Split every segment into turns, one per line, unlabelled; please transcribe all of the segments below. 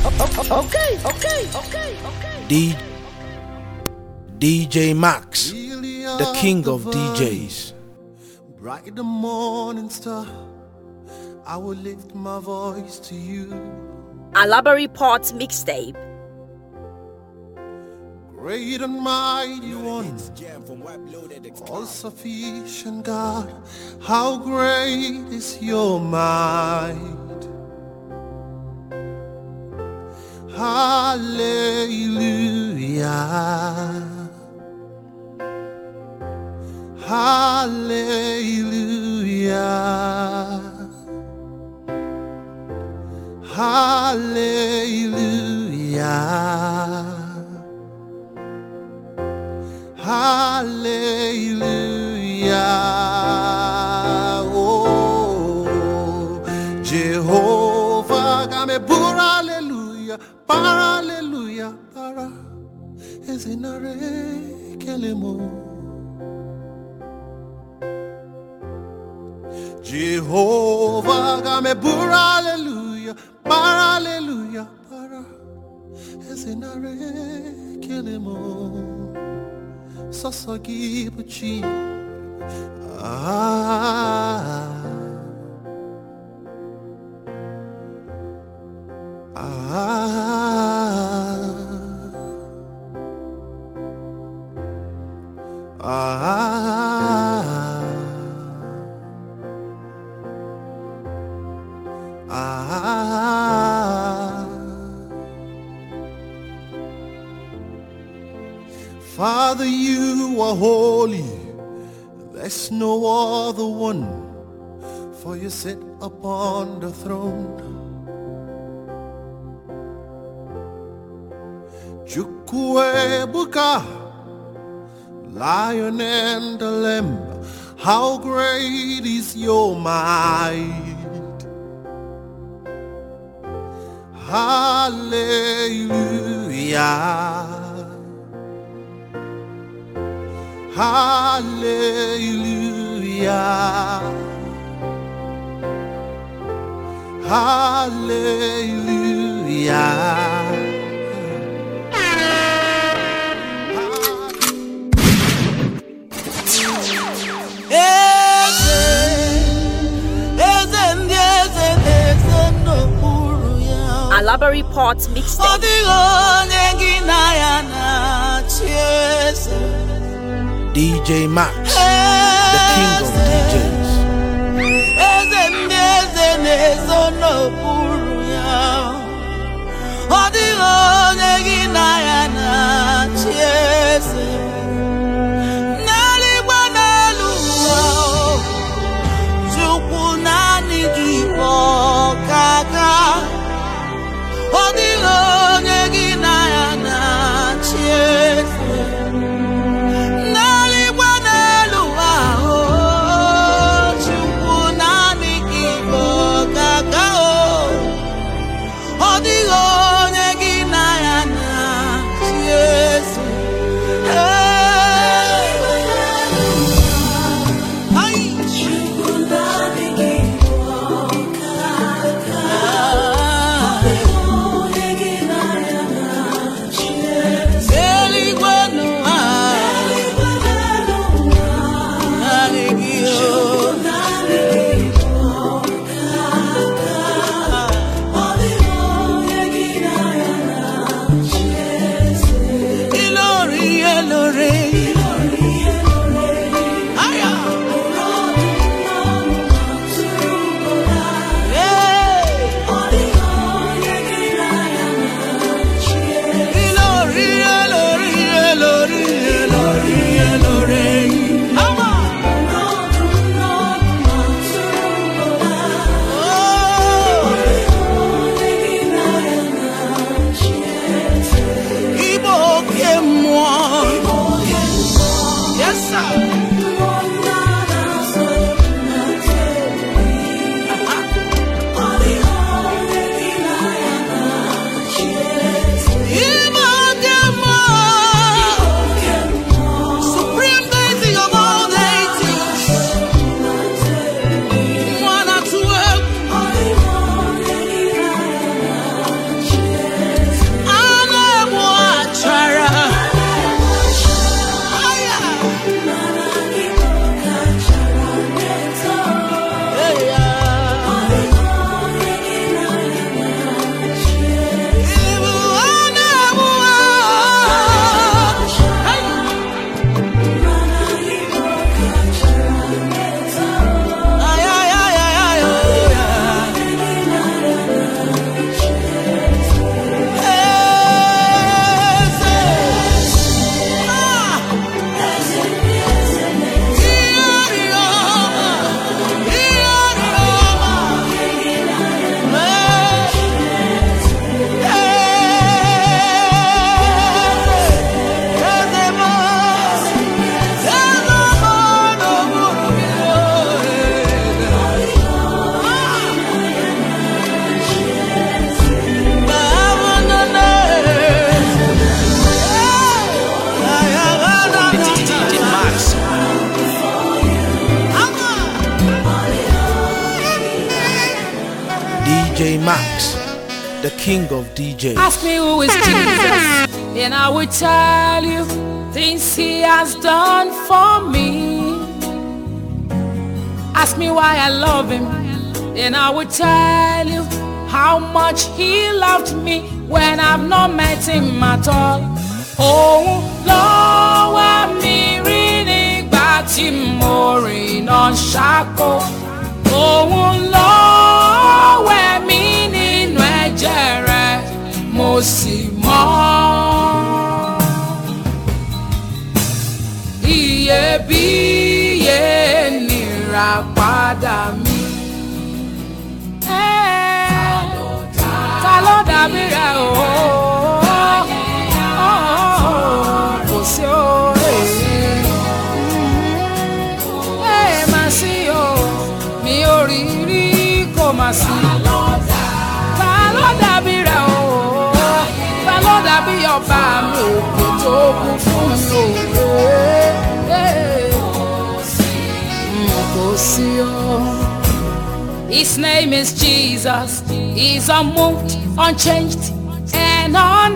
DJ Max, the king of DJs.
Bright the morning star, I will lift my voice to you.
Alabari Ports Mixtape.
Great and mighty one, all sufficient God, how great is your might. Hallelujah, hallelujah, hallelujah. Hallelujah, oh Jehovah, game bura hallelujah, para hallelujah, para ezinare kelemo. Jehovah, game bura hallelujah, para hallelujah, para ezinare kelemo. Sasagi buchi Father, you are holy, there's no other one, for you sit upon the throne. Chukwebuka, Lion and the Lamb, how great is your might. Hallelujah, hallelujah, hallelujah.
Alabari Ports Mixtape.
DJ Max, the king of DJs. the king of DJs.
Ask me who is Jesus, and I will tell you things he has done for me. Ask me why I love him, and I will tell you how much he loved me when I've not met him at all. Oh, lọ́wọ́ mi rí nígbà tí mo rìn náà ṣáko. Oh, lọ́wọ́ mi nínú ẹ̀jẹ̀ rẹ̀ mo sì mọ́. Iyebíye nìràpadà mi. Ta ló dàbí rẹ̀ o? Kò sí o. Má sí o, mi ò rí rí kò má sí. Ta ló dàbí rẹ̀ o? Ta ló dàbí ọba mi òkè tó kú fún mi o? Kò sí o. His name is Jesus. He's unmoved, unchanged, and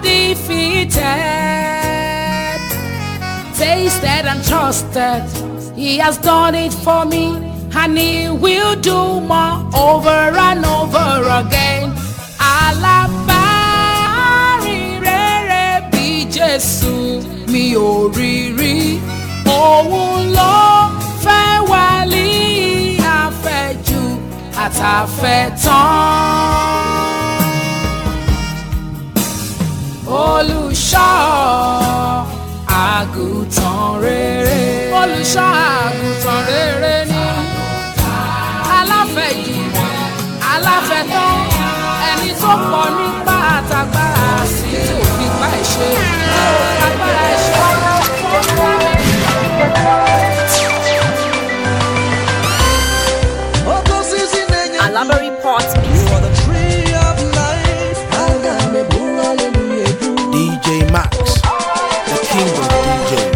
undefeated. Tasted and trusted. He has done it for me, and he will do more over and over again. Alábàárìnrere bí Jésù mi ò rí rí. Òun ló fẹ́ wálé àfẹ́jù àtàfẹ́tán. Olùṣọ́ àgùntàn rere. Olùṣọ́ àgùntàn rere ni. Aláfẹ́jù aláfẹ́tán. Ẹni tó pọ̀ nípa àtàgbára sí òfin gbà ìṣe. Agbára ìṣe ọ̀rọ̀ fún mi.
Alabari Port Mixtape.
You are the tree of life.
DJ Max, the king of DJs.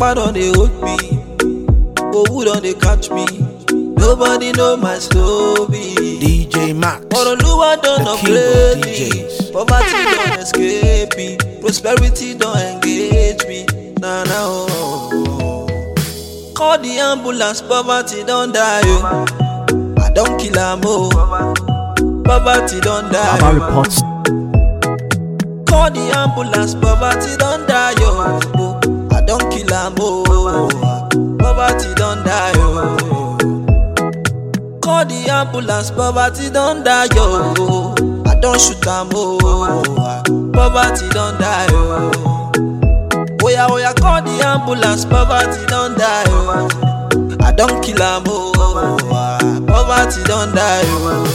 Japa don't they hold me, oh who don't they catch me? Nobody know my story.
DJ Max,
Oluwa don't
the king
upgrade
of
me.
DJs.
Poverty don't escape me. Prosperity don't engage me. Nah, nah, Call the ambulance, poverty don't die. Oh. I don't kill am, oh. Poverty don't die.
Alaba reports.
Call the ambulance, poverty don't die. Oh. I don't kill am, oh. Poverty don't die. Oh. Call the ambulance, poverty don't die. Oh. I don't shoot am, oh. Poverty don't die. Oh. Oh yeah, call the ambulance, poverty don't die, oh. I don't kill am, oh. Poverty don't die,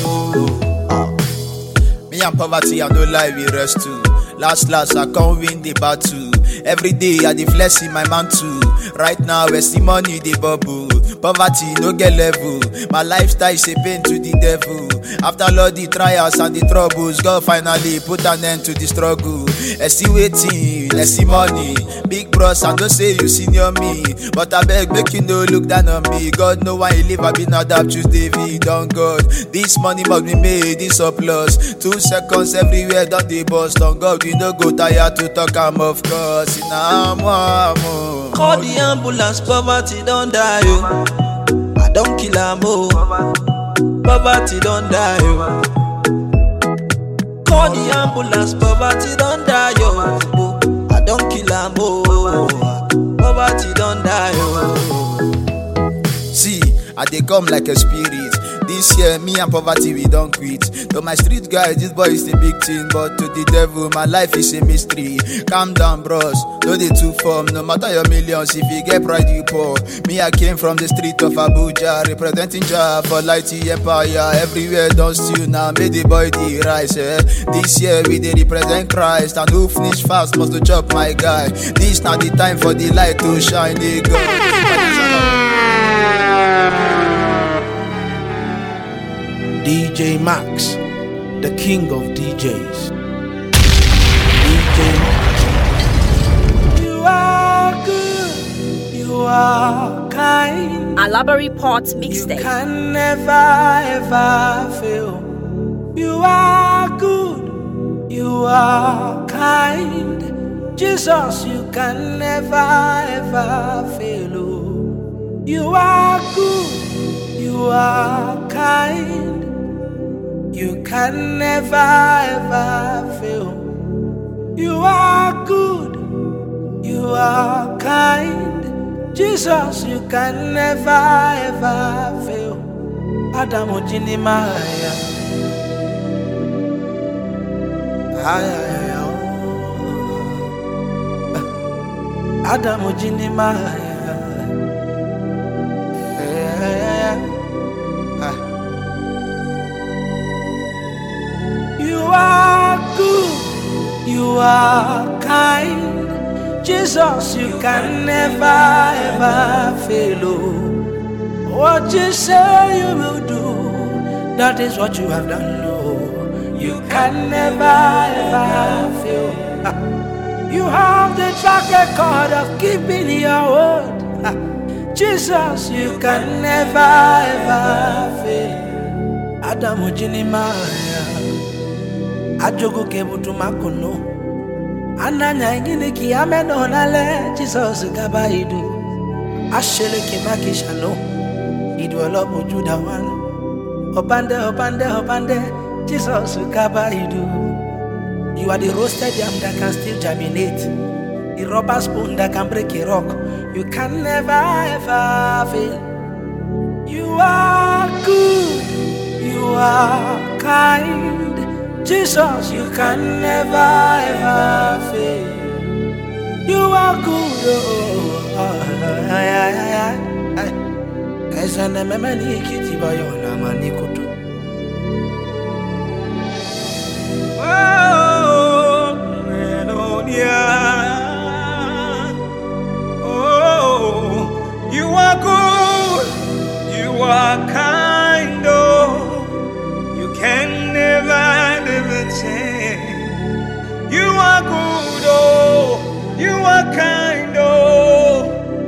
oh.
Me and poverty, I no lie, we rest too. Last, I can't win the battle. Every day, I dey flex in my mantle. Right now, I see money, the bubble. Poverty, no get level. My lifestyle is a pain to the devil. After all the trials and the troubles, God finally put an end to the struggle. I see waiting, I see money. Big bros, I don't say you senior me. But I beg, make you no look down on me. God know why he live, I been adapt, choose David on God. This money must be made in surplus. 2 seconds everywhere, don't they bust on God. We no go tired to talk, I'm of course.
Call the ambulance, poverty don't die, oh. I don't kill am, oh. Poverty don't die, oh. Call the ambulance, poverty don't die, oh. I don't kill am, oh. Poverty don't die, oh.
See, I dey come like a spirit. This year, me and poverty, we don't quit. To my street guys, this boy is the big thing. But to the devil, my life is a mystery. Calm down, bros. No dey too form. No matter your millions, if you get pride, you poor. Me, I came from the street of Abuja, representing Jah for Lighty Empire. Everywhere don't steal now, made the boy the rise. This year, we dey represent Christ. And who finish fast must to chop my guy. This not the time for the light to shine. They go.
DJ Max, the king of DJs. DJ Max.
You are good, you are kind.
Alaba Report
You
Mixtape.
can never ever fail. You are good, you are kind. Jesus, you can never ever fail. Oh. You are good, you are kind. You can never ever fail. You are good, you are kind. Jesus, you can never ever fail. Adamu Jinimaya. Adamu Jinimaya. You are good, you are kind. Jesus, you can never ever fail. Oh. What you say you will do, that is what you have done. Oh. You can never ever fail. You have the track record of keeping your word. Jesus, you can never ever fail. Adamu Jinimaya. Ajogo kebutu makono ananya ingine kiameno nale Jesus gabaidu ashele kimakishano idwolobu judawan opande Jesus gabaidu. You are the roasted yam that can still germinate, the rubber spoon that can break a rock. You can never ever fail. You are good, you are kind. Jesus, you can never ever fail. You are good, oh. Ezana memani kiti bayona manikutu. Oh, you are good, you are kind, oh. You can never change. You are good, oh. You are kind, oh.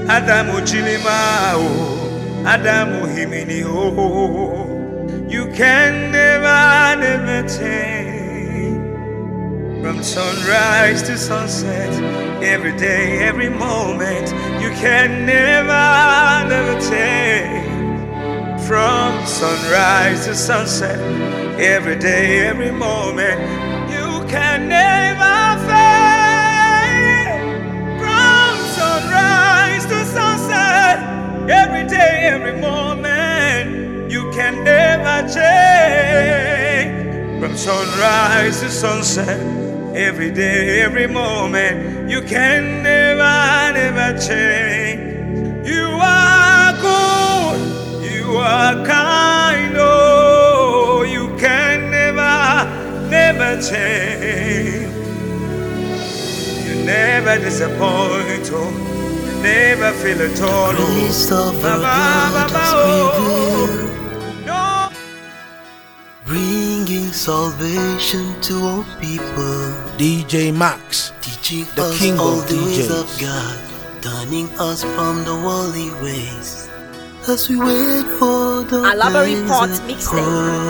Adamu Chilima, Adamu Himini, you can never change. From sunrise to sunset, every day, every moment, you can never change. From sunrise to sunset, every day, every moment, you can never fail. From sunrise to sunset, every day, every moment, you can never change. From sunrise to sunset, every day, every moment, you can never change. You are good, you are kind, oh, you can never change. You never disappoint, oh, you never feel at all.
Grace of our God is revealed, bringing salvation to all people.
DJ Max,
Teaching
the
us
king
all
of
the ways
DJs.
of God, turning us from the worldly ways. As we wait for the
Alabari
blessed
Port Mixtape.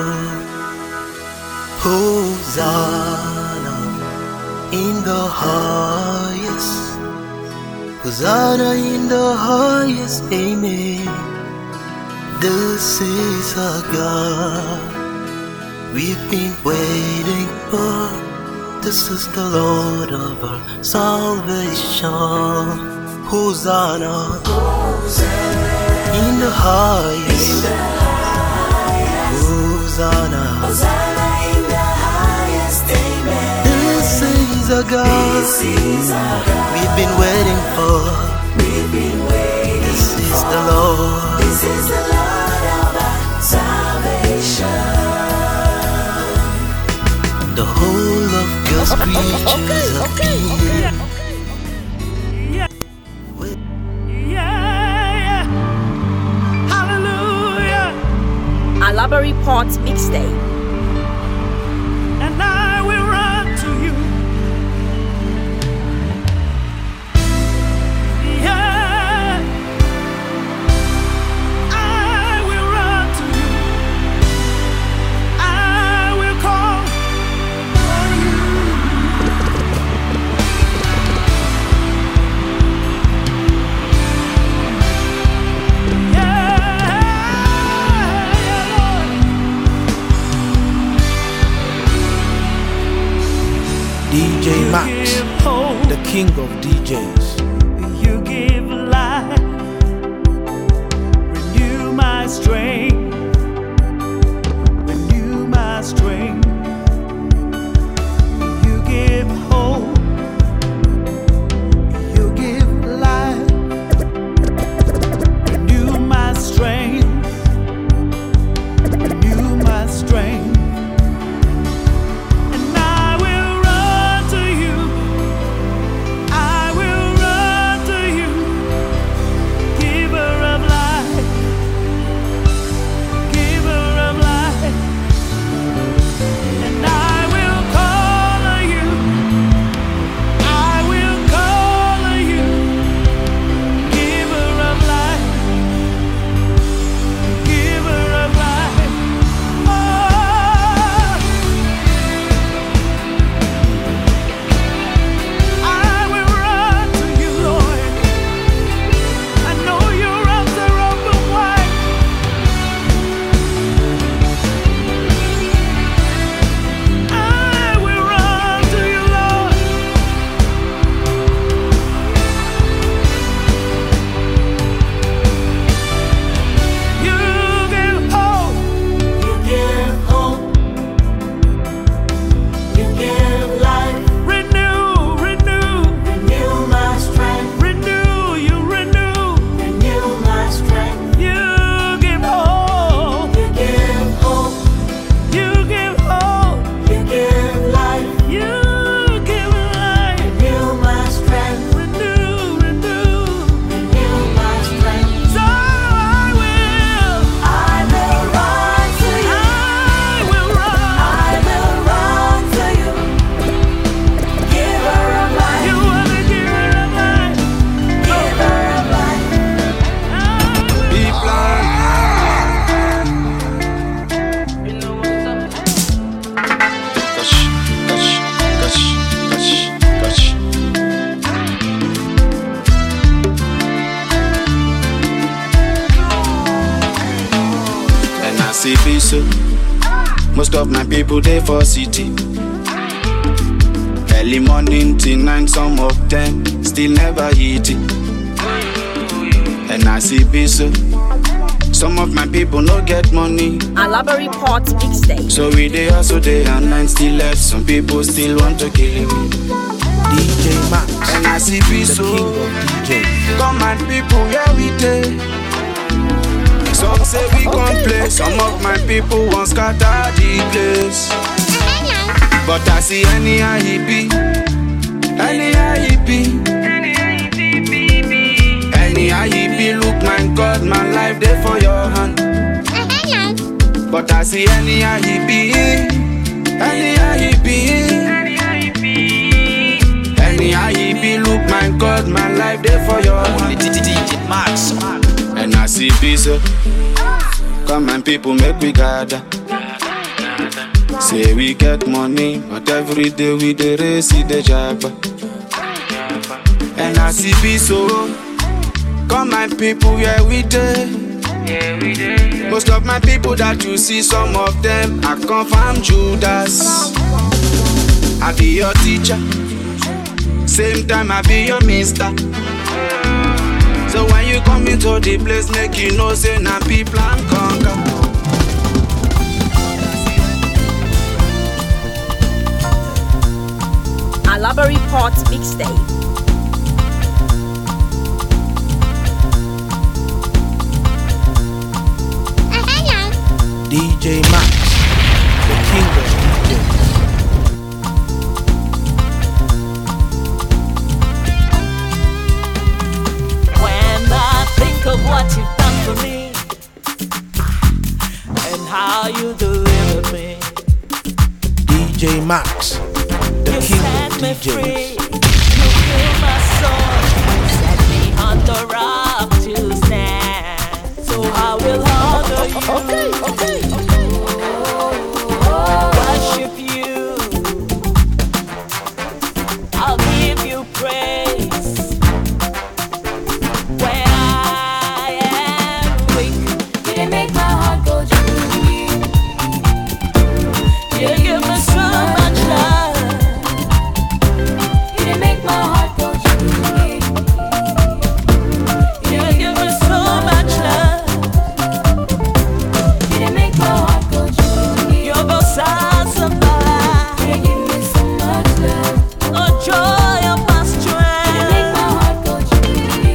Hosanna in the highest. Hosanna in the highest. Amen. This is our God we've been waiting for. This is the Lord of our salvation. Hosanna in the highest. Hosanna
in the highest. Amen.
This is our God we've been waiting for. This is the Lord.
This is the Lord of our salvation.
The whole of God's creatures appear.
Alabari Port Mixtape.
And I will run to you. Yeah, I will run to you. I will call on you.
DJ Max, the king of DJs.
You give life, renew my strength, renew my strength. You give hope, you give life, renew my strength, renew my strength.
so. Most of my people they for city. Early morning till 9, some of them still never eat it. And I see so. Some of my people no get money.
Alabari Port Mixtape.
So we dey hustle day and night still left. Some people still want to kill me.
DJ Max,
and I see
the
so.
king of DJs.
Come and people where we dey. Some say we gon' play. Some of my people want scatter the place. But I see anyhow he be. Anyhow he be. Anyhow he be. Look my God, my life there for your hand. But I see anyhow he be. Anyhow he be. Anyhow he be. Look my God, my life there for your hand.
DJ Max.
And I see peace. Come and people make we gather. Say we get money, but every day we dey race the job. And I see peace. Come and people where we dey. Most of my people that you see, some of them I come from Judas. I be your teacher. Same time I be your mister. So when you come into the place, make you know say na people and conquer.
Alabari Port Mixtape.
DJ Max, the king of DJs.
When I think of what you've done for me and how you delivered me,
DJ Max, the
you
king
set
of
me
DJs.
free. You fill my soul, set me on the rock to stand. So I will honor you. Worship you. I'll give you praise. When I am weak, you didn't make my heart go jumpy. You give me so much love. You didn't make my heart go jumpy. You give me so much love. You didn't make my heart go jumpy. You're the size of my life. You give me so much love. Oh, joy of my strength. You make my heart go jumpy.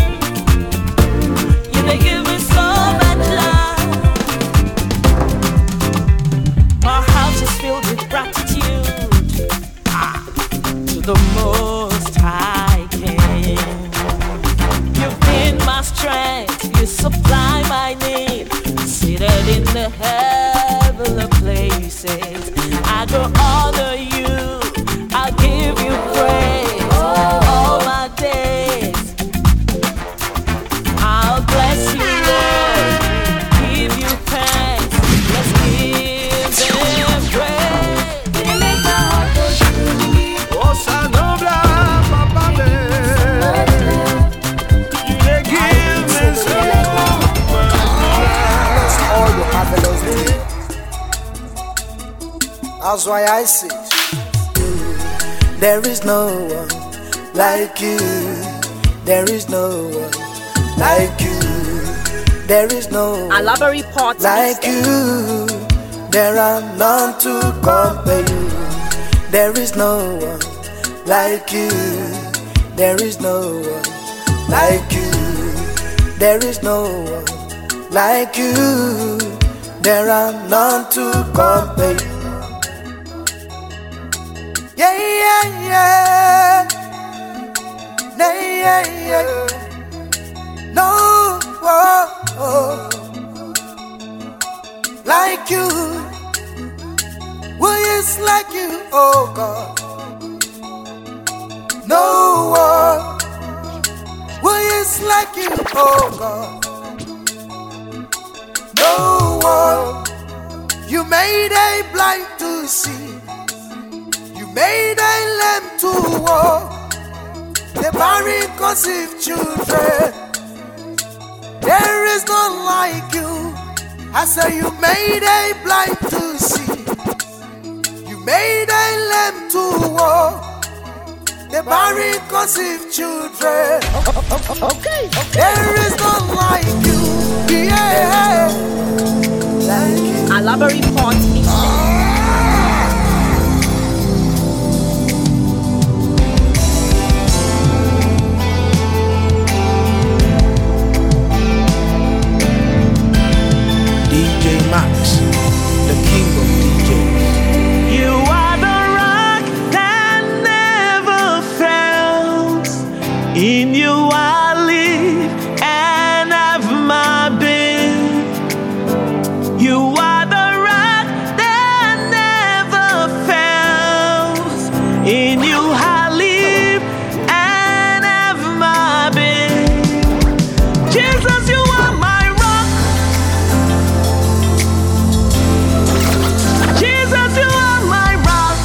You give me so much love. My house is filled with gratitude to the Most High King. You've been my strength, you supply my need. Seated in the heavenly places, I go honor you, I'll give you praise all my days. I'll bless you, Lord, give you thanks. Let's give them praise. You didn't make my heart go shooty.
Oh, Sanobla, Papa, you dey give me so
All your marvelous deeds. That's why I say, there is no one like you. There is no one like you. There is no one
Alabari Port
like
Mixtape.
you. There are none to compare you. There is no one like you. There is no one like you. There is no one like you. There are none to compare you. Yeah, yeah, yeah. Yeah, yeah, yeah. No, oh, oh. Like you. Who is like you, oh God? No one. Who is like you, oh God? No one. You made a blind to see. You made a lame to walk. The barren conceive children. There is none like you.
I say you made a blind to see, you made a lame to walk, the barren conceive children. Okay. There is none like you, yeah, like you.
Alaba Report Mixtape.
DJ Max, the king of DJs.
You are the rock that never fails. In you I live and have my being. You are the rock that never fails. In you I live and have my being. Jesus, you are my rock. Jesus, you are my rock.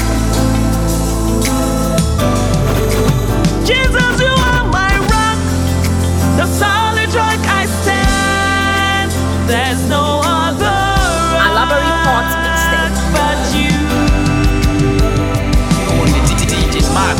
Jesus, you are my rock. The solid rock I stand. There's no other
Alaba Report Mixtape.
but you.
On the DJ Max.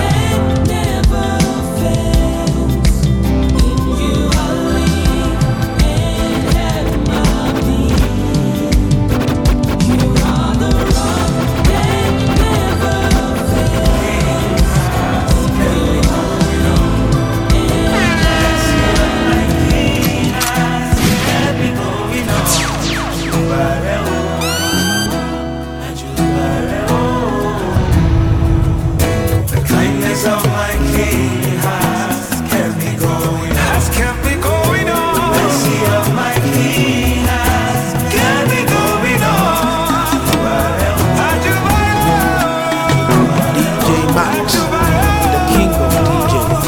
Of my King has kept me going on. The mercy of my King has kept me going on.
DJ Max, the king of DJs.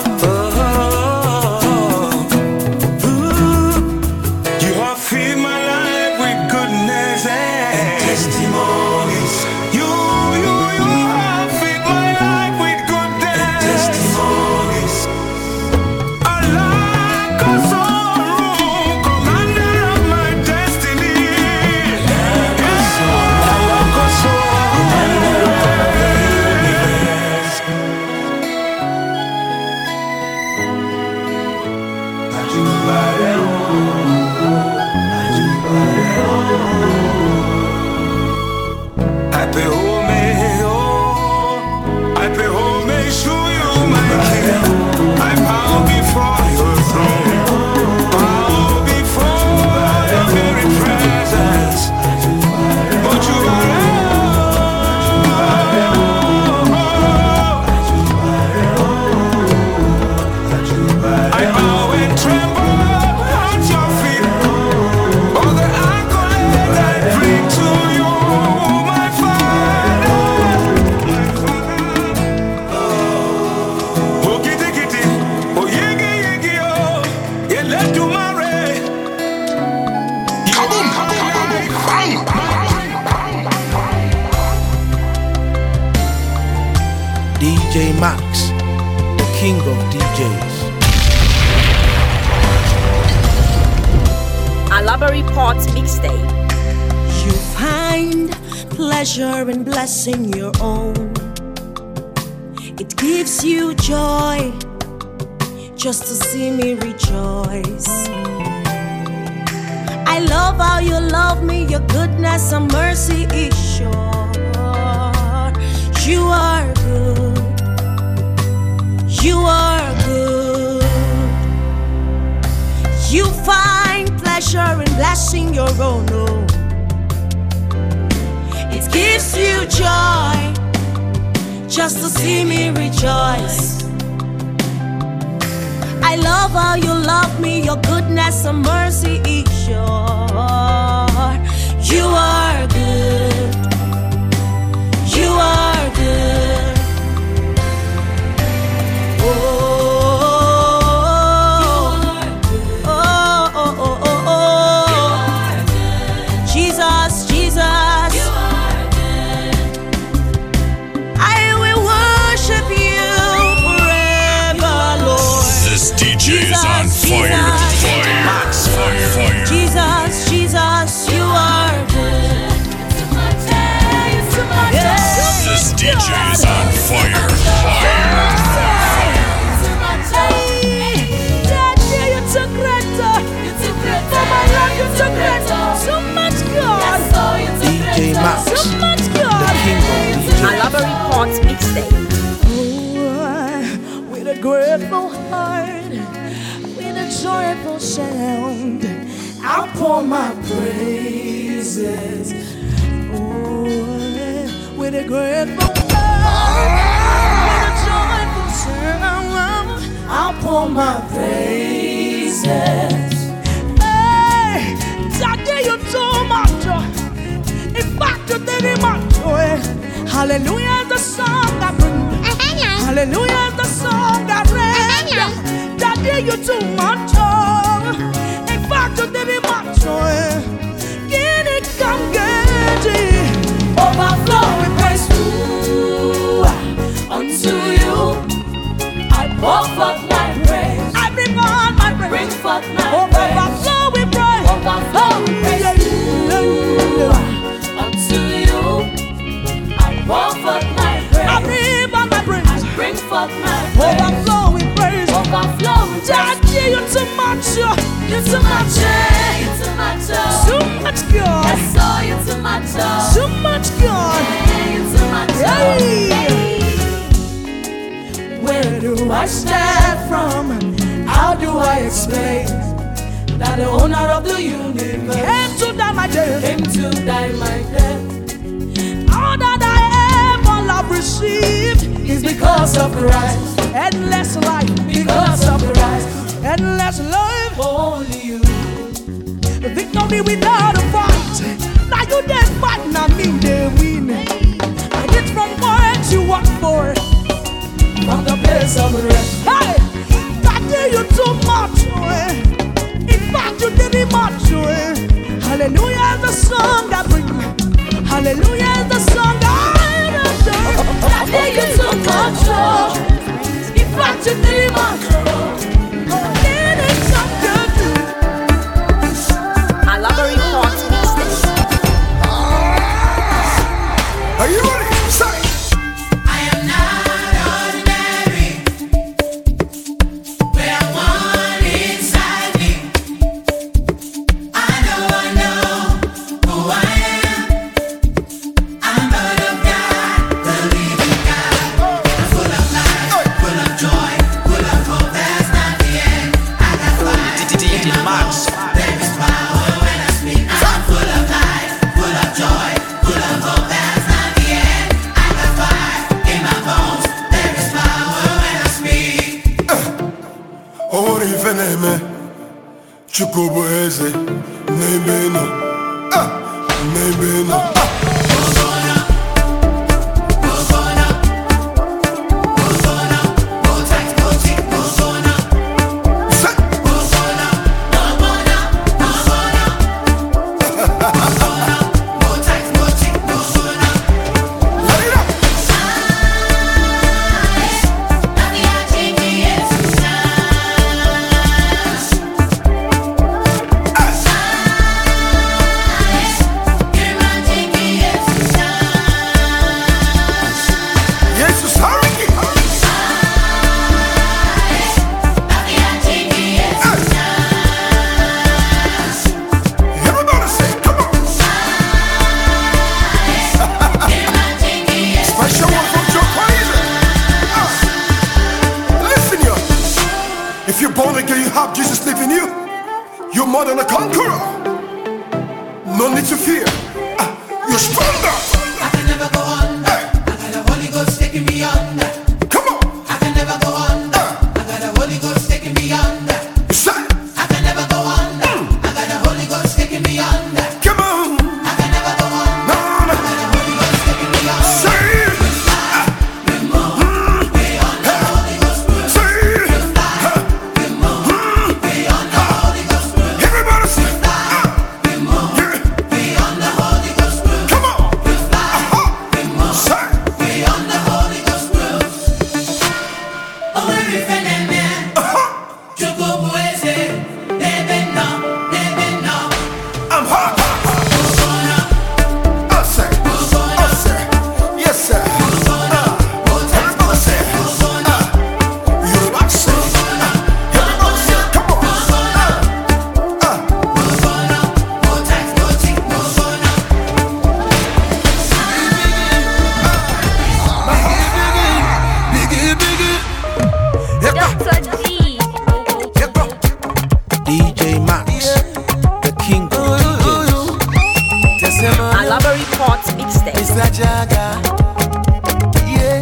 You have filled my life with goodness and testimonies. You have filled my life with goodness and testimonies. Allah, commander of my destiny. Allah, commander of the universe. I pay homage to you, my King. I bow before your throne, bow before your very presence. But you are I bow and tremble at your feet. All the accolades I bring to you, my Father. Oh, kitty, kitty. Oh, yigi, yigi, oh. Yeah, let do my ray.
DJ Max, the king of DJs.
Alaba Report Mixtape.
You find pleasure in blessing your own. It gives you joy just to see me rejoice. I love how you love me, your goodness and mercy is sure. You are good. You are good. You find pleasure in blessing your own. Oh. It gives you joy just to see me rejoice. I love how you love me, your goodness and mercy is sure. You are good. You are good. Oh.
DJ is on fire, fire, fire, fire.
Jesus,
Port Mixtape.
With a grateful heart, with a joyful sound, I'll pour my praises. With a grateful heart, with a joyful sound, I'll pour my praises. Hey, Daddy, you too much. In fact, you did much. Hallelujah is the song I bring. Hallelujah is the song I bring. Daddy, you too much. In fact, you did much. Get it, come get it. Overflowing praise unto you. I pour forth my praise. I bring forth my praise. Bring forth my praise. Overflowing praise. Overflowing praise unto you. I pour forth my praise. I bring forth my praise. I bring forth my praise. Overflowing praise. Overflowing praise. Daddy, you too much. You too much. You too much. Too much God. I saw you too much. Too much God. You too much. Where do I start from? How do I explain that the owner of the universe came to die my death? Came to die my death. All that I ever love received is because of Christ. Endless life because of Christ. Endless life for only you. The victory without a fight. Now you dead fight, now me they win. I get from what you work for. From the place of rest. Hey, Daddy, you too much. In fact, you did it much. Hallelujah is the song I bring. Hallelujah is the song I do. Daddy, you too much. In fact, you did it much. Did it so good.
Alabari Port Mixtape.
Are you ready? Say.
Chukobo eze, nebeno, nebeno.
Yeah. gaga. Yeah.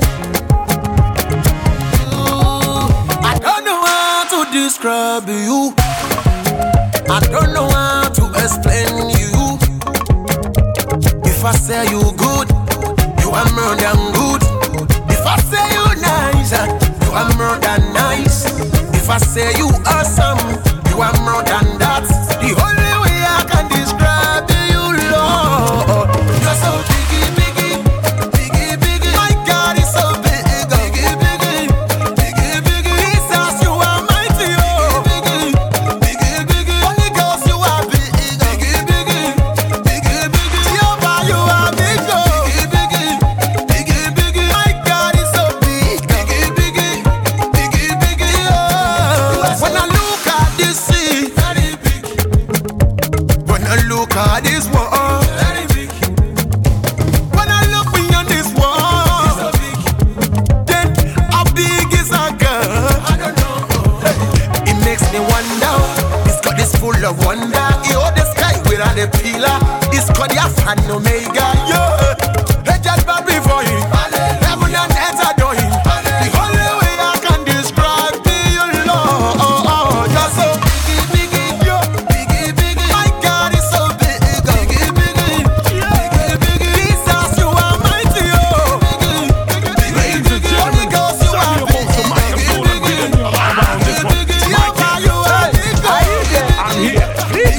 Ooh, I don't know how to describe you. I don't know how to explain you. If I say you good, you are more than good. If I say you nice, you are more than nice. If I say you awesome, you are more than that. The only way I can describe you, Lord. You're so biggie, biggie, biggie, biggie. My God is so big, biggie, biggie, biggie, biggie. Jesus, you are mighty, oh, biggie, biggie, biggie. Holy Ghost, you are big, biggie, biggie, biggie, biggie. Jehovah, you are big, oh, biggie, biggie, biggie. My God is so big, biggie, biggie, biggie, biggie, oh. When I look at this sea, very big. When I look at this world, very big. When I look beyond this world, so big. Then how big is our God? I don't know. It makes me wonder. This God is full of wonder. He hold the sky without the pillar. This God is Alpha and Omega. Yeah. Hey, just bow before him. Heaven and earth adore him. The only way I can describe you, Lord. You're so biggie, biggie, yo, biggie, biggie. My God is so big, biggie, biggie, biggie, biggie. Jesus, you are mighty, oh, biggie, biggie, biggie. Holy Ghost, you are big, biggie, biggie, biggie. Jehovah, you are big,
I'm here.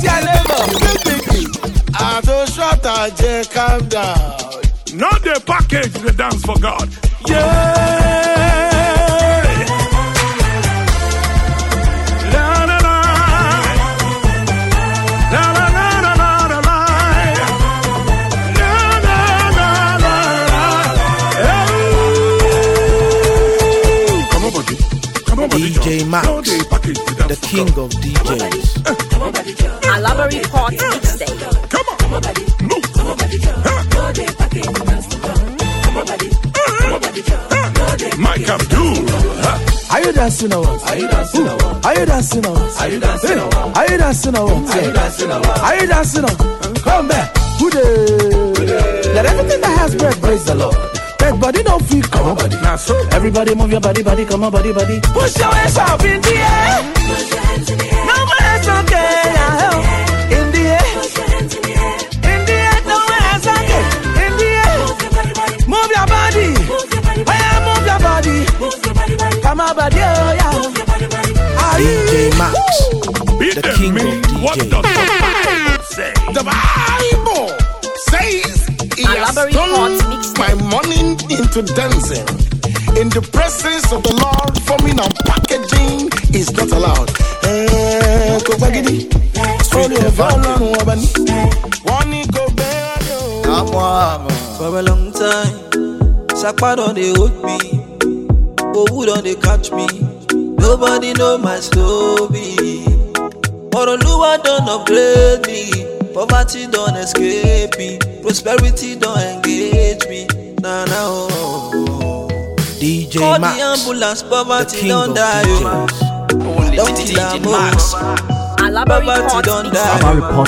I don't shut a J, calm down.
Not the package, the dance for God. Yeah. La la la. La la la la la la la. La la la la la. Come on, buddy. Come on, buddy.
DJ Max, the king of DJs.
Alabari Port Mixtape.
Come on. Come on, buddy. Move. Come on, buddy. Mike Abdul.
Are you dancing or what? Are you dancing or what? Are you dancing or what? Are you dancing or what? Are you dancing or what? Are you dancing or what? Are you dancing or what? Come back. Good day. Let everything that has breath praise the Lord. That body don't feel come on body. Now so everybody move your body, body, come on body, body. Push your hands up in the air. Push your hands in the air. No more hands okay. In the air. Push your hands in the air. In the air, no more hands okay. In the air. Move your body. Move your body. Come on body, oh yeah.
DJ Max, the king of DJs.
What does the Bible say?
The Bible says he has turned my morning into dancing. In the presence of the Lord, forming and packaging is not allowed.
For a long time, Sakpa don't they hold me, Owu don't they catch me. Nobody know my story. But Oluwa don't upgrade me. Poverty don't escape me. Prosperity don't engage me. Nah, nah, oh.
DJ
Call
Max,
the ambulance,
the
poverty
king
don't
of
die.
DJs.
Don't kill am, poverty don't die.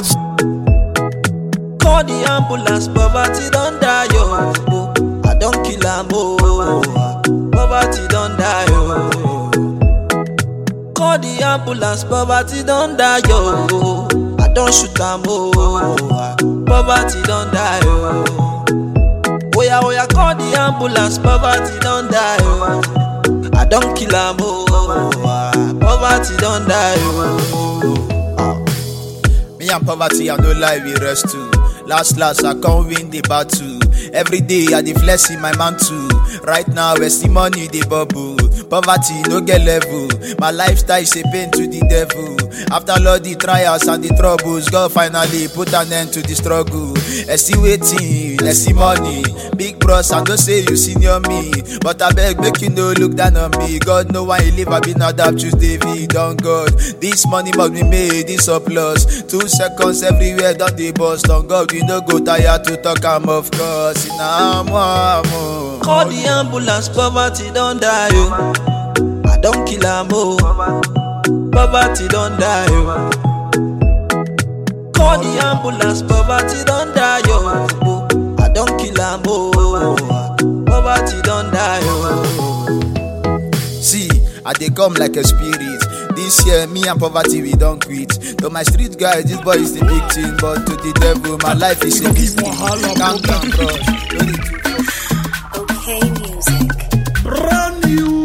Call the ambulance, poverty don't die, yo. I don't kill am, poverty don't die, yo. Call the ambulance, poverty don't die, yo. I don't shoot am, poverty don't die, yo. Oh yeah, call the ambulance, poverty don't die, yo. I don't kill am, poverty don't die, yo.
Me and poverty, I no lie, we rest too. Last, I can't win the battle. Every day, I dey flex in my mantle. Right now, I see money, they bubble. Poverty, no get level. My lifestyle is a pain to the devil. After all the trials and the troubles, God finally put an end to the struggle. I see waiting, I see money. Big bros, I don't say you senior me. But I beg, make you no look down on me. God know why he live, I been adapt, choose David on God. This money must be made in surplus. 2 seconds everywhere, don't they bust on God. We no go tired to talk, I'm of course.
Call the ambulance, poverty don't die, yo. I don't kill am, poverty don't die, yo. Call the ambulance, poverty don't die, yo. I don't kill am, Poverty don't die, oh.
See, I dey come like a spirit. This year, me and poverty we don't quit. To my street guys, this boy is the big thing, but to the devil, my life is a mystery. Calm down, bros.
Okay, music.
Brand new.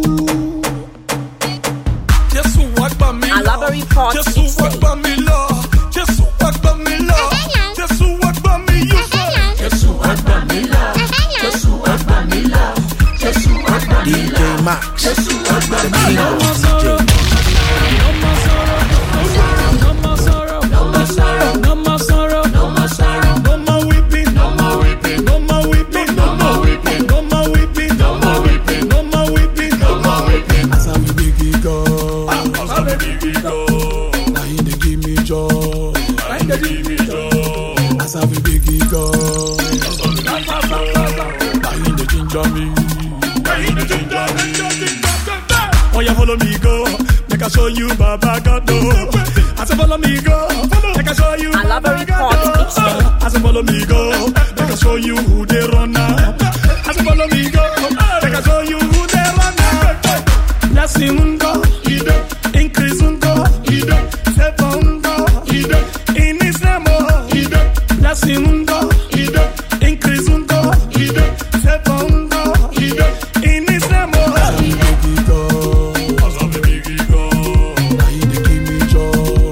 Just walk by me.
Alabari Port
Just
Mixtape.
walk by me, Lord. Just walk by me, Lord. Just walk by me, you say. Just walk by me, Lord. Just walk by me, Lord. Just walk by me,
DJ Max,
Just walk by
the
me,
king
Lord.
of DJ.
No more sorrow, no more sorrow, no more sorrow, no more sorrow,
No more weeping, no more weeping, no more weeping, no more weeping, no more weeping, no more weeping, no more weeping, no more weeping. As I be big God, as I be big God, now he dey give me joy, now he dey give me joy. As I be big God, now he dey ginger me, now he dey ginger me. Oh, you follow me go, make I show you Baba God do. I say follow me go, make I show you
Alabari Port Mixtape.
I say follow me go, make I show you who they run now. I say follow me go, make I show you who they run now. Blessing ungo, increase ungo, save ungo, in His name oh. Blessing ungo, increase ungo, save ungo, in His name oh. As I be big God, now He dey give me joy.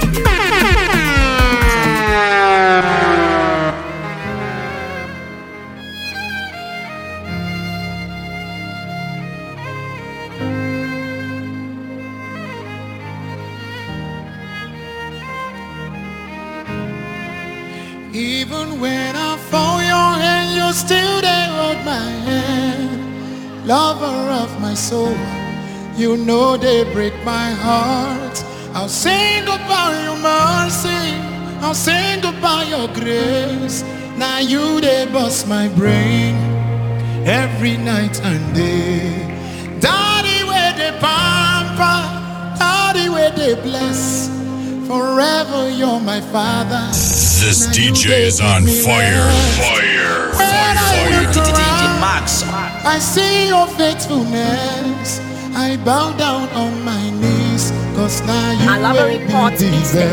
Even when I fall your hand, you still there hold my hand. Lover of my soul, you know they break my heart. I'll sing about your mercy, I'll sing about your grace. Now you they bust my brain every night and day. Daddy where they pamper, daddy where they bless. Forever you're my father.
This
Now
DJ
you
is
they
on
give me
fire,
rest.
fire,
When I look
DJ
around,
Max.
I see your faithfulness. I bow down on my knees, cause now you
Alabari
will
Port
be the
Mixtape.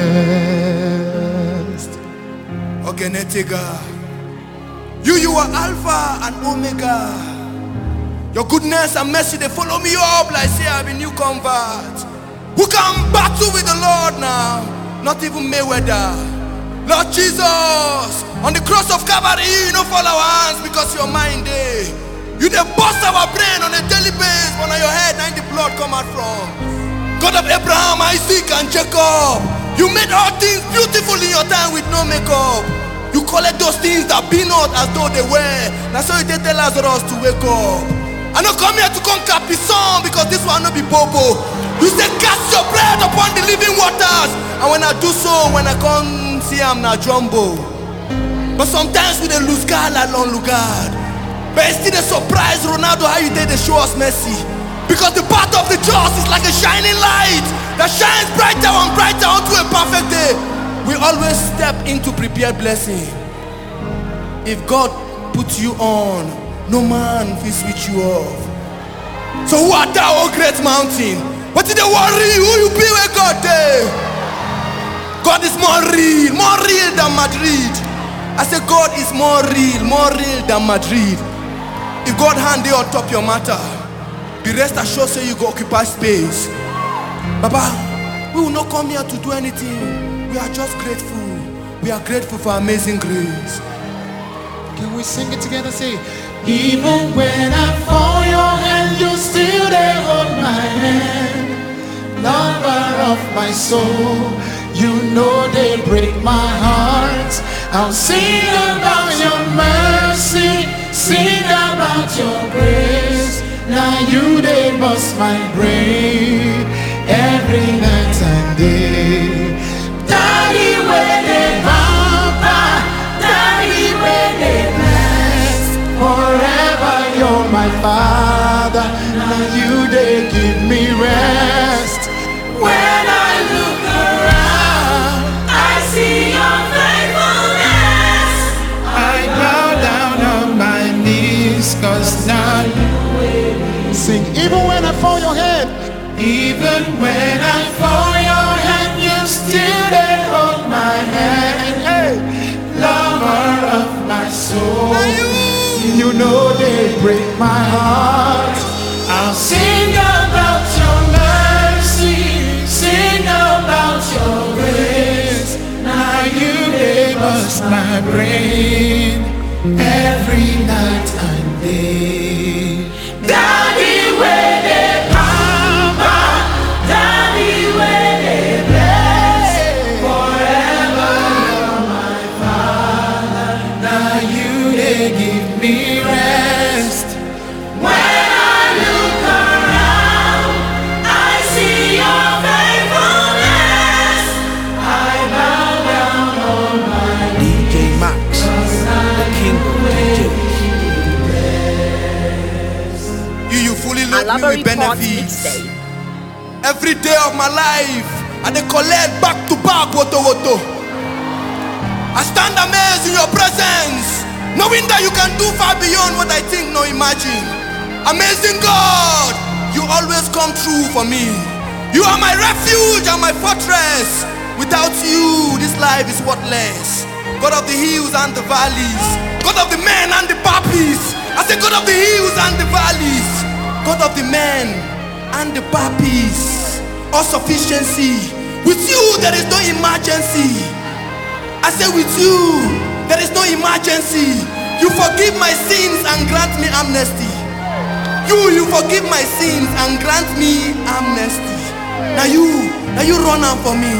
best.
Okay, Netega. You are Alpha and Omega. Your goodness and mercy, they follow me up like say I'm a new convert. Who can battle with the Lord now? Not even Mayweather. Lord Jesus, on the cross of Calvary, you don't fall our hands because your mind there. You dey bust our brain on a daily basis, but on your head, now the blood come out from. God of Abraham, Isaac, and Jacob, you made all things beautiful in your time with no makeup. You collect those things that be not as though they were. That's why you tell Lazarus to wake up. I don't come here to conquer the song because this one no be bobo. You say cast your bread upon the living waters, and when I do so, when I come see I'm not jumbo. But sometimes we dey lose God like long Lugard. But it's still a surprise, Ronaldo, how you did they show us mercy. Because the path of the just is like a shining light that shines brighter and brighter onto a perfect day. We always step into prepared blessing. If God puts you on, no man will switch you off. So who art thou, O great mountain? What did they worry? Who you be where God there? God is more real than Madrid. I say God is more real than Madrid. If God hand you on top your matter, the rest assured say you go occupy space. Baba, we will not come here to do anything. We are just grateful. We are grateful for amazing grace.
Can we sing it together? Say, even when I fall your hand, you still there hold my hand. Lover of my soul, you know they break my heart. I'll sing about your mercy, sing about your grace. Now you they bust my brain every night and day. Daddy where they pamper, daddy where they bless. Forever you're my father, now you they give me rest. When I look around, I see your faithfulness. I bow down on my 'cause now you sing. Even when I fall your hand, even when I fall your hand, you still there hold my hand. Hey, lover of my soul, you know they break my heart. I'll sing about your mercy, sing about your grace. Now you gave us my brain every night and day. Daddy, where they mama, Daddy, where they bless, forever you're my father. Now you they give me rest. When I look around, I see your faithfulness. I bow down on my
DJ Max, the king of DJs.
You fully load me with benefits. Every day of my life, I dey collect back to back woto woto. I stand amazed in your presence, knowing that you can do far beyond what I think nor imagine. Amazing God, you always come true for me. You are my refuge and my fortress. Without you, this life is worthless. God of the hills and the valleys, God of the men and the puppies. I say God of the hills and the valleys, God of the men and the puppies. All sufficiency. With you there is no emergency. I say with you there is no emergency. You forgive my sins and grant me amnesty. You forgive my sins and grant me amnesty. Now you run out for me.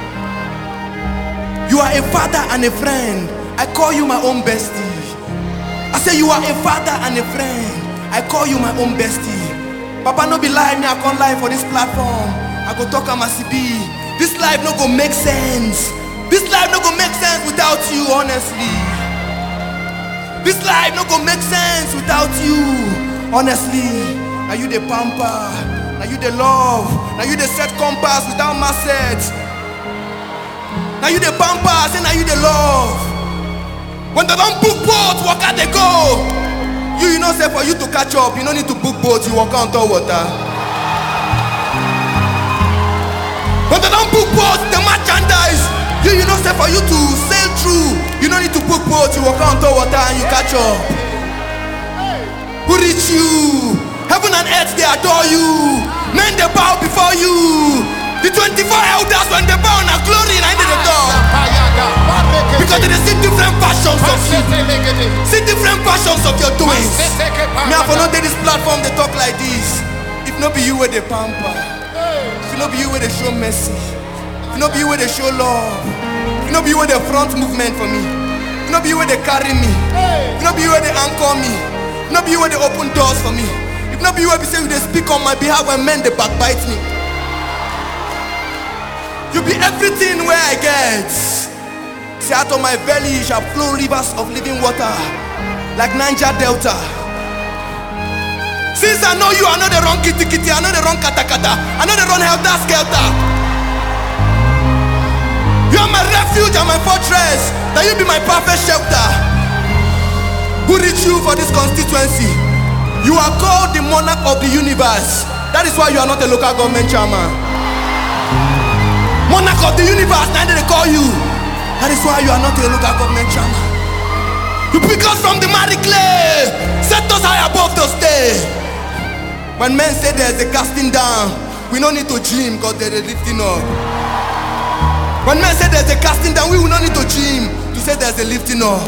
You are a father and a friend. I call you my own bestie. I say you are a father and a friend. I call you my own bestie. Papa no be lie, me I can't lie for this platform. I go talk am as e be. This life no go make sense. This life no go make sense without you, honestly. This life no go make sense without you, honestly. Now you the pamper, now you the love, now you the set compass without my set. Now you the pamper, say now you the love. When they don't book boat, walk out they go. You know say for you to catch up, you don't need to book boats, you walk on top water. When they don't book boats, the merchandise. You know say for you to sail through, you don't need to book boats, you walk on top water and you catch up. Who reach you? Heaven and earth they adore you. Men they bow before you. The 24 elders when they bow na glory and they adore. Because they see different passions of you. See different passions of your doings. Me I for not take this platform they talk like this. If not be you where they pamper, if not be you where they show mercy, if not be you where they show love, if not be you where they front movement for me, if not be you where they carry me, if not be you where they anchor me, if not be you where they open doors for me, if not be you where they say they speak on my behalf when men they backbite me. You be everything where I get. See out of my belly shall flow rivers of living water, like Niger Delta. Since I know you, I know the wrong kitty kitty, I know the wrong kata kata, I know the wrong helter skelter. You are my refuge and my fortress. That you be my perfect shelter. Who reach you for this constituency? You are called the monarch of the universe. That is why you are not a local government chairman. Monarch of the universe, now they call you. That is why you are not a local government chairman. You pick us from the miry clay, set us high above the stage. When men say there's a casting down, we don't need to dream because there's a lifting up. When men say there's a casting down, we will not need to dream to say there's a lifting up.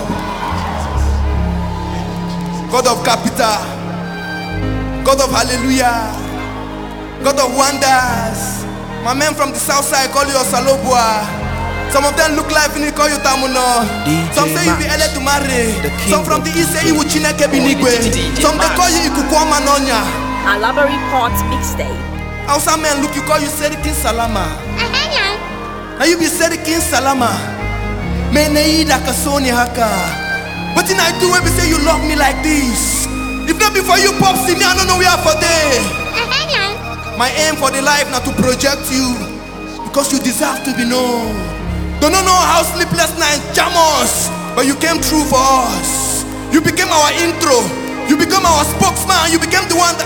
God of capital, God of hallelujah, God of wonders. My men from the south side call you Osalobua. Some of them look like when you call you Tamuno. Some say you be able to marry. Some from the east say you Chineke Binigwe. Some they call you Ikukwama Nonya.
Alaba Report Mixtape.
Hausa men look you call you Serikin Salama. Now you be Serikin Salama. Meneida Kasoni Haka. But in I do when we say you love me like this. If not before you pop see me, I don't know where for day. My aim for the life now to project you, because you deserve to be known. Don't know how sleepless nights jam us, but you came through for us. You became our intro. You You become our spokesman. You became the one that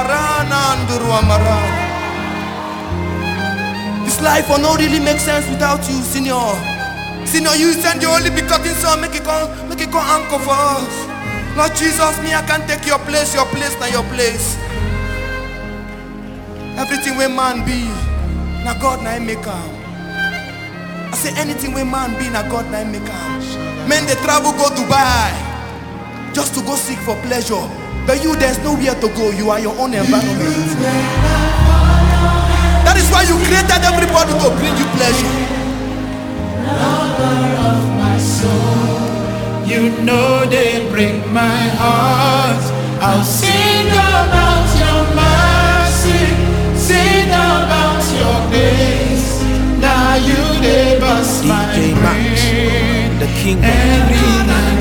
this life will not really make sense without you, Senior. Senior, you send your only begotten son, make it come anchor for us. Lord Jesus, me, I can't take your place, not your place. Everything where man be, now God na make am. I say anything where man be, now God na make am. Men they travel go Dubai just to go seek for pleasure. But you, there's nowhere to go. You are your own environment. That is why you created everybody to bring you pleasure.
Lover of my soul, you know they break my heart. I'll sing about your mercy, sing about your grace. Now you they bust my brain,
the king
every night.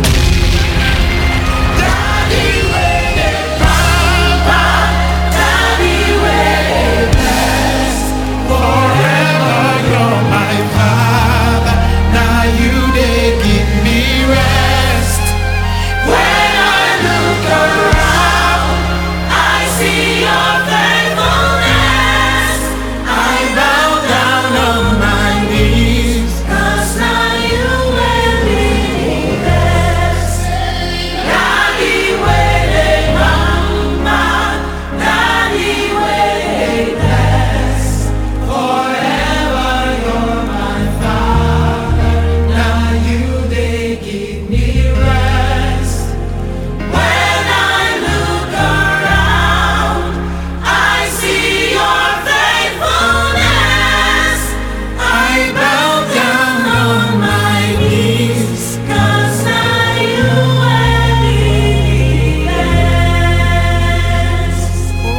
Daddy, where they pamper, Daddy, where they bless. Forever you're my Father. Now you they give me rest. When I look around, I see your faithfulness. I bow down on my knees, 'cause now you will be blessed. Daddy, where they mama, Daddy, where they bless. Forever you're my Father. Now you they give me rest. When I look around, I see your faithfulness. I bow down on my knees, 'cause now you will be blessed.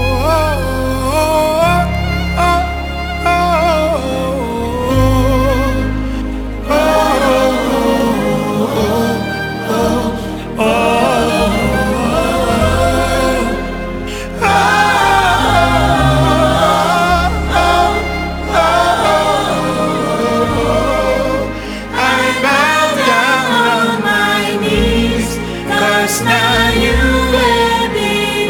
I bow down on my knees, 'cause now you will be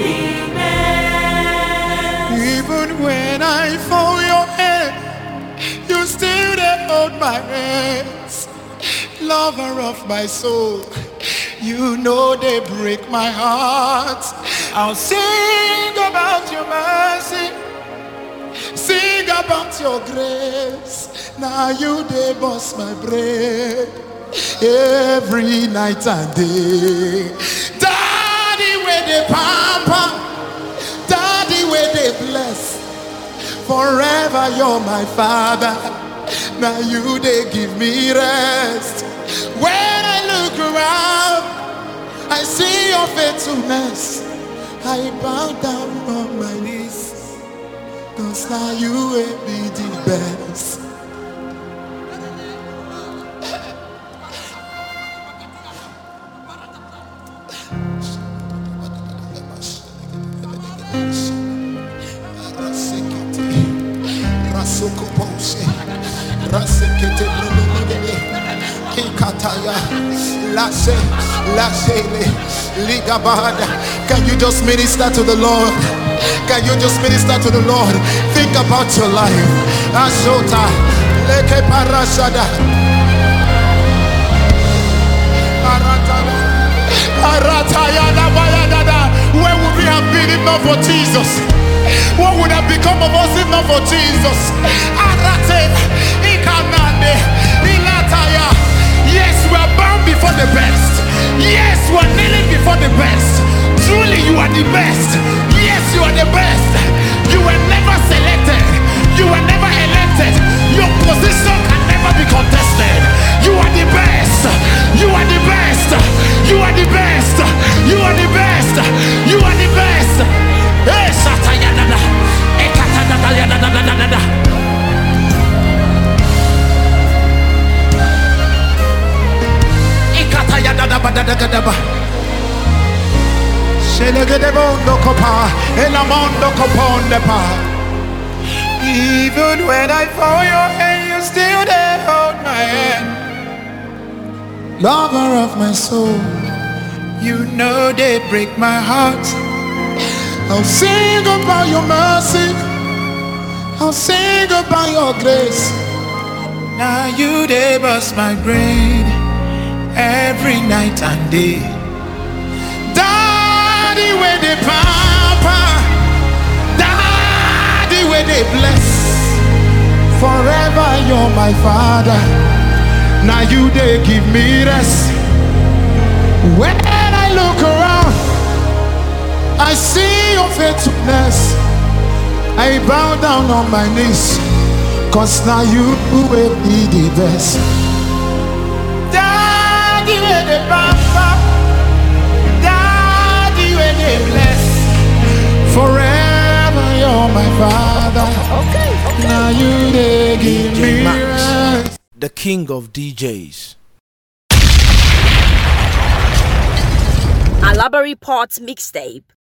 blessed.
Even when I fall your hand, you still there hold my hands. Lover of my soul, you know they break my heart. I'll sing about your mercy, sing about your grace. Now you they bust my brain every night and day. Daddy, where they pamper, Daddy, where they bless. Forever you're my Father. Now you they give me rest. When I look around, I see your faithfulness. I bow down on my knees, 'cause now you will be the best. Can you just minister to the Lord? Can you just minister to the Lord? Think about your life. Ashota, leke parashada, aratayana bayadada. Where would we have been if not for Jesus? What would have become of us if not for Jesus? Arate, ikanande, ilataya. Yes, we are bound before the best. Yes, we are kneeling before the best. Truly, you are the best. Yes, you are the best. You were never selected. You were never elected. Your position can never be contested. You are the best. You are the best. You are the best. You are the best. You are the best. Hey, Satayana. Ekatadadadadadadadada. Even when I fall your hand, you still there hold my hand. Lover of my soul,
You know they break my heart. I'll sing about your mercy. I'll sing about your grace. Now you they bust my brain every night and day. Daddy where they papa, Daddy where they bless. Forever you're my father. Now you they give me rest. When I look around, I see your faithfulness. I bow down on my knees, 'cause now you will be the best. Daddy where they papa, Daddy where they bless. Forever you're my father. Okay. Now you they give me rest.
The king of DJs.
Alaba Report Mixtape.